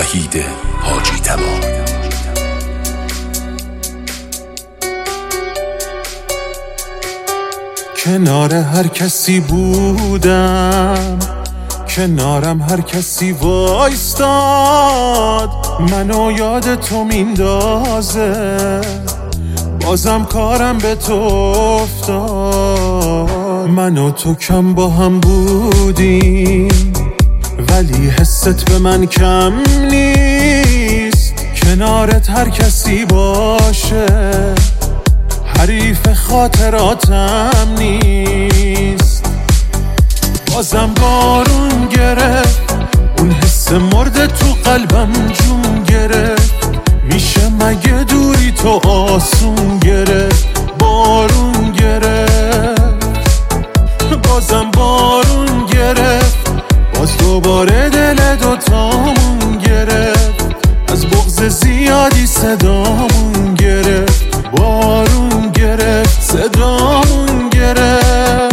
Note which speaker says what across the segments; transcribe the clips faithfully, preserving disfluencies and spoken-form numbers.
Speaker 1: وحید حاجی طبا.
Speaker 2: کنار هر کسی بودم، کنارم هر کسی وایستاد، منو یاد تو میندازه، بازم کارم به تو افتاد. من و تو کم با هم بودیم ولی حست به من کم نیست. کنارت هر کسی باشه حریف خاطراتم نیست. بازم بارون گرفت، اون حس مرده تو قلبم جون گرفت. میشه مگه دوری تو آسون گرفت؟ بارون گرفت، بازم بارون گرفت، باز دوباره دل دوتامون گرفت. از بغض زیادی صدامون گرفت، بارون گرفت، صدامون گرفت.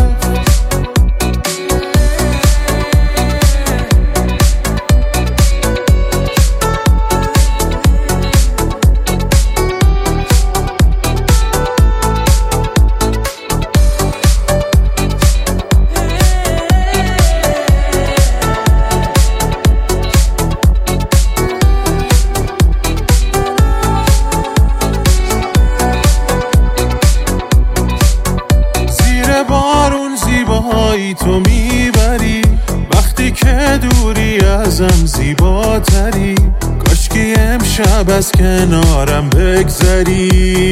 Speaker 2: بارون زیبایی تو میبری، وقتی که دوری ازم زیباتری. کاشکی امشب از کنارم بگذری،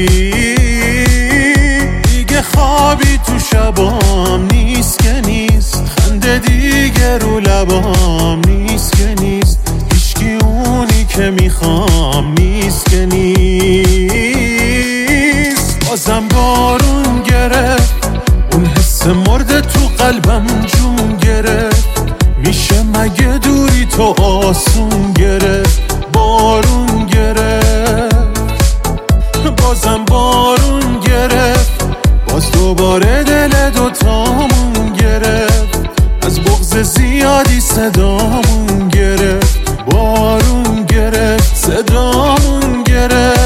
Speaker 2: دیگه خوابی تو شبام نیست که نیست، خنده دیگه رو لبام نیست که نیست، هیچکی اونی که میخوام نیست که نیست. بازم بارون گرفت، اون حس مرده تو قلبم جون گرفت. میشه مگه دوری تو آسون گرفت؟ بارون گرفت، بازم بارون گرفت، باز دوباره دل دوتامون گرفت. از بغض زیادی صدامون گرفت، بارون گرفت، صدامون گرفت.